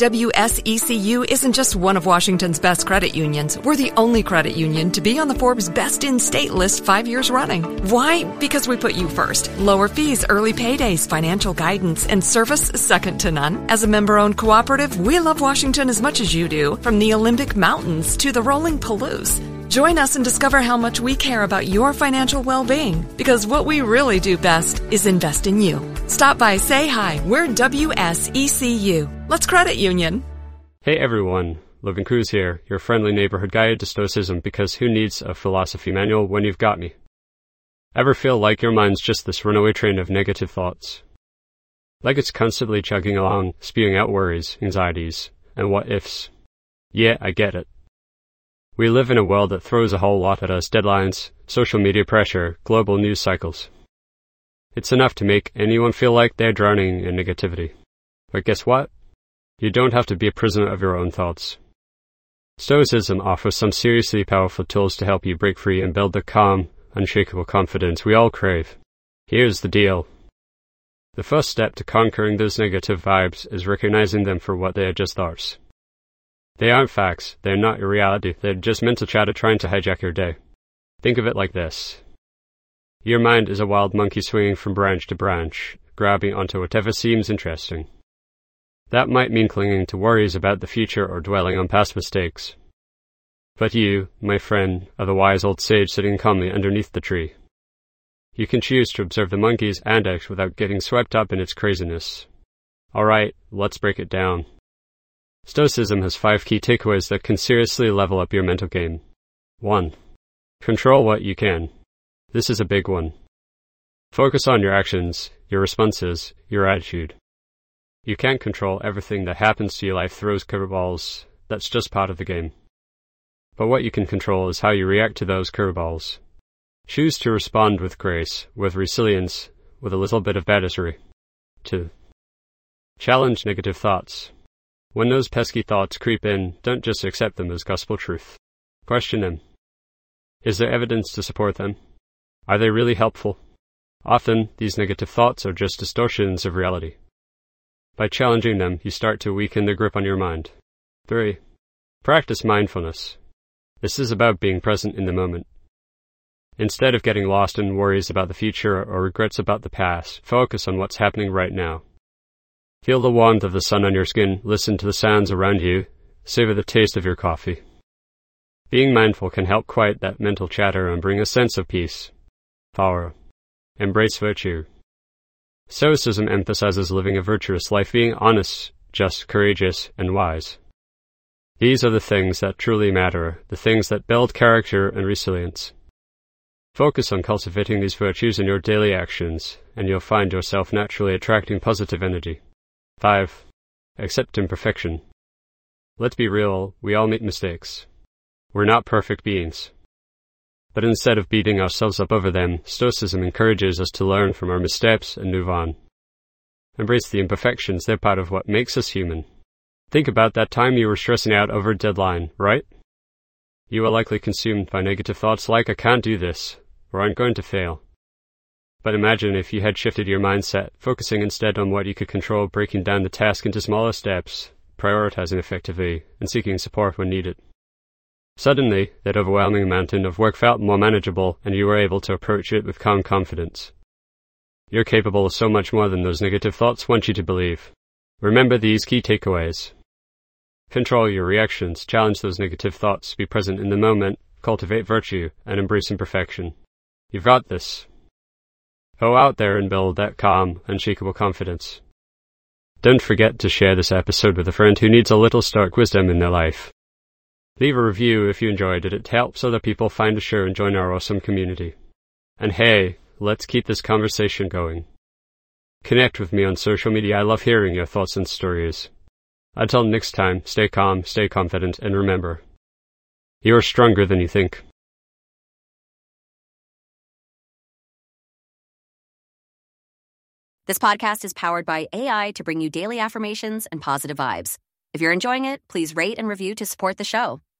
WSECU isn't just one of Washington's best credit unions. We're the only credit union to be on the Forbes Best in State list 5 years running. Why? Because we put you first. Lower fees, early paydays, financial guidance, and service second to none. As a member-owned cooperative, we love Washington as much as you do, from the Olympic Mountains to the rolling Palouse. Join us and discover how much we care about your financial well-being, because what we really do best is invest in you. Stop by, say hi. We're WSECU. Let's credit union. Hey everyone, Logan Cruz here, your friendly neighborhood guide to Stoicism, because who needs a philosophy manual when you've got me? Ever feel like your mind's just this runaway train of negative thoughts? Like it's constantly chugging along, spewing out worries, anxieties, and what-ifs? Yeah, I get it. We live in a world that throws a whole lot at us: deadlines, social media pressure, global news cycles. It's enough to make anyone feel like they're drowning in negativity. But guess what? You don't have to be a prisoner of your own thoughts. Stoicism offers some seriously powerful tools to help you break free and build the calm, unshakable confidence we all crave. Here's the deal. The first step to conquering those negative vibes is recognizing them for what they are: just thoughts. They aren't facts, they're not your reality, they're just mental chatter trying to hijack your day. Think of it like this. Your mind is a wild monkey swinging from branch to branch, grabbing onto whatever seems interesting. That might mean clinging to worries about the future or dwelling on past mistakes. But you, my friend, are the wise old sage sitting calmly underneath the tree. You can choose to observe the monkey's antics without getting swept up in its craziness. Alright, let's break it down. Stoicism has 5 key takeaways that can seriously level up your mental game. 1. Control what you can. This is a big one. Focus on your actions, your responses, your attitude. You can't control everything that happens to you. Life throws curveballs. That's just part of the game. But what you can control is how you react to those curveballs. Choose to respond with grace, with resilience, with a little bit of battery. 2. Challenge negative thoughts. When those pesky thoughts creep in, don't just accept them as gospel truth. Question them. Is there evidence to support them? Are they really helpful? Often, these negative thoughts are just distortions of reality. By challenging them, you start to weaken their grip on your mind. 3. Practice mindfulness. This is about being present in the moment. Instead of getting lost in worries about the future or regrets about the past, focus on what's happening right now. Feel the warmth of the sun on your skin, listen to the sounds around you, savor the taste of your coffee. Being mindful can help quiet that mental chatter and bring a sense of peace. 4. Embrace virtue. Stoicism emphasizes living a virtuous life, being honest, just, courageous, and wise. These are the things that truly matter, the things that build character and resilience. Focus on cultivating these virtues in your daily actions, and you'll find yourself naturally attracting positive energy. 5. Accept imperfection. Let's be real, we all make mistakes. We're not perfect beings. But instead of beating ourselves up over them, Stoicism encourages us to learn from our missteps and move on. Embrace the imperfections, they're part of what makes us human. Think about that time you were stressing out over a deadline, right? You were likely consumed by negative thoughts like, I can't do this, or I'm going to fail. But imagine if you had shifted your mindset, focusing instead on what you could control, breaking down the task into smaller steps, prioritizing effectively, and seeking support when needed. Suddenly, that overwhelming mountain of work felt more manageable, and you were able to approach it with calm confidence. You're capable of so much more than those negative thoughts want you to believe. Remember these key takeaways. Control your reactions, challenge those negative thoughts, be present in the moment, cultivate virtue, and embrace imperfection. You've got this. Go out there and build that calm, unshakable confidence. Don't forget to share this episode with a friend who needs a little stark wisdom in their life. Leave a review if you enjoyed it. It helps other people find the show and join our awesome community. And hey, let's keep this conversation going. Connect with me on social media. I love hearing your thoughts and stories. Until next time, stay calm, stay confident, and remember, you're stronger than you think. This podcast is powered by AI to bring you daily affirmations and positive vibes. If you're enjoying it, please rate and review to support the show.